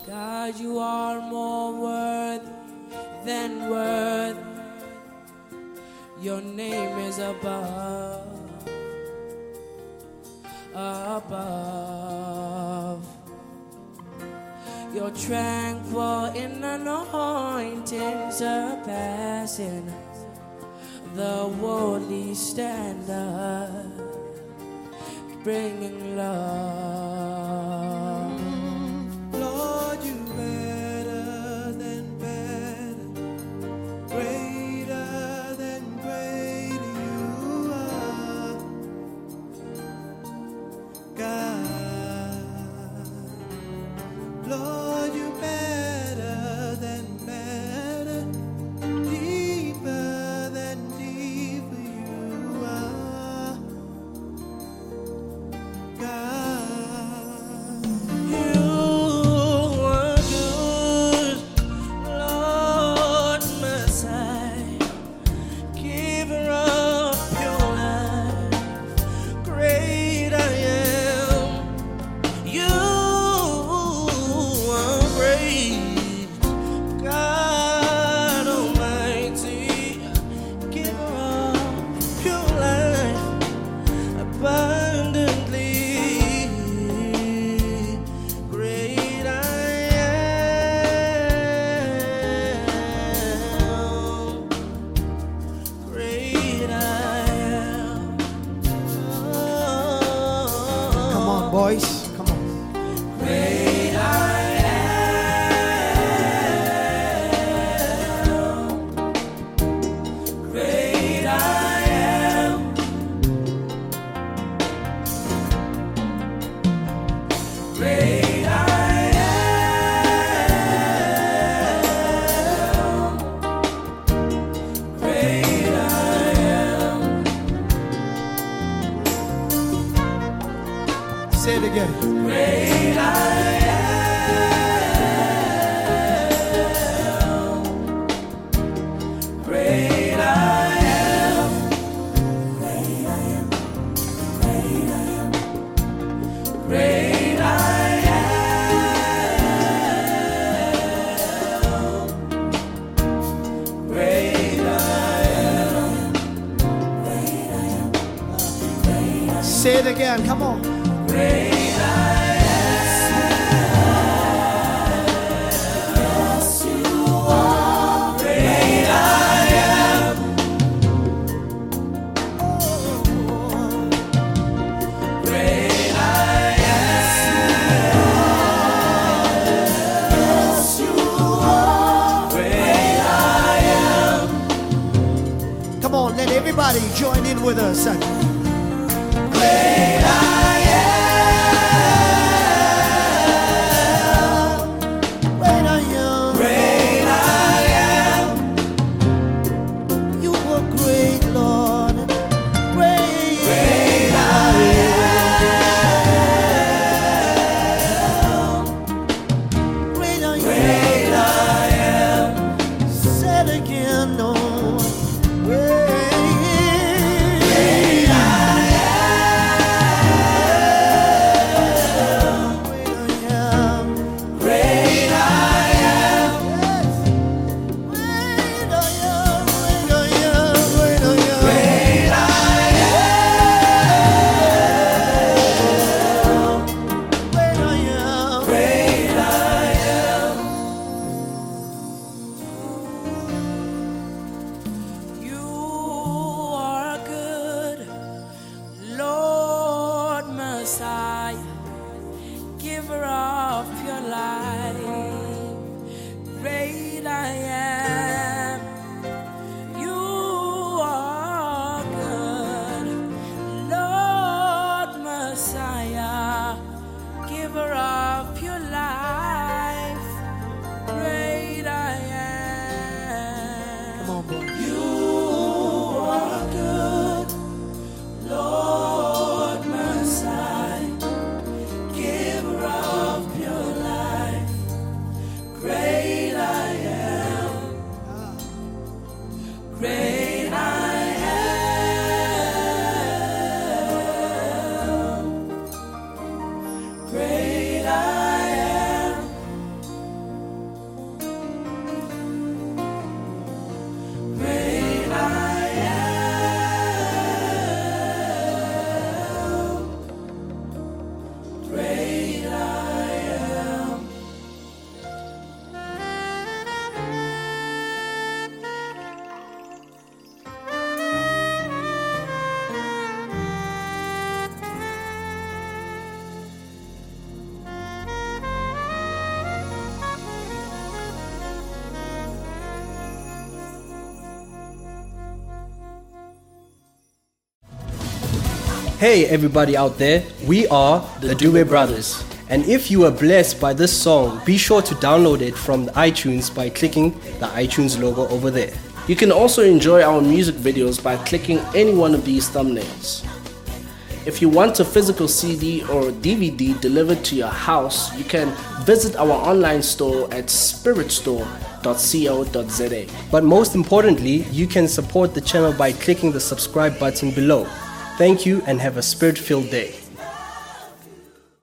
God, you are more worthy than worth. Your name is above, above. You're tranquil in anointing, surpassing the worldly standard, bringing love. Lord, you better than better, greater than greater you are, God. Lord, you better than better, deeper than deeper you are, God. You are good, Lord Messiah, giver of pure life, great I am. You are great, God Almighty, giver of pure life, abundantly. Great I am, great I am. Come on, boys. Come on. Great I am, great I am, great I am, great I am. Say it again. Great I am, great I am, great I am, great I am, great I am, great I am. Say it again. Come on. Great I am. Yes, you are. Great I am. Great I am. Yes, you are. Great I am. Come on, let everybody join in with us. Great I Great I am. Great I am. You are great, Lord. Great. Great I am. Great I am. Great I am. Say it again, Lord. Great. Great I Hey everybody out there, we are the Dube Brothers. And if you were blessed by this song, be sure to download it from the iTunes by clicking the iTunes logo over there. You can also enjoy our music videos by clicking any one of these thumbnails. If you want a physical CD or DVD delivered to your house, you can visit our online store at spiritstore.co.za. But most importantly, you can support the channel by clicking the subscribe button below. Thank you and have a spirit-filled day.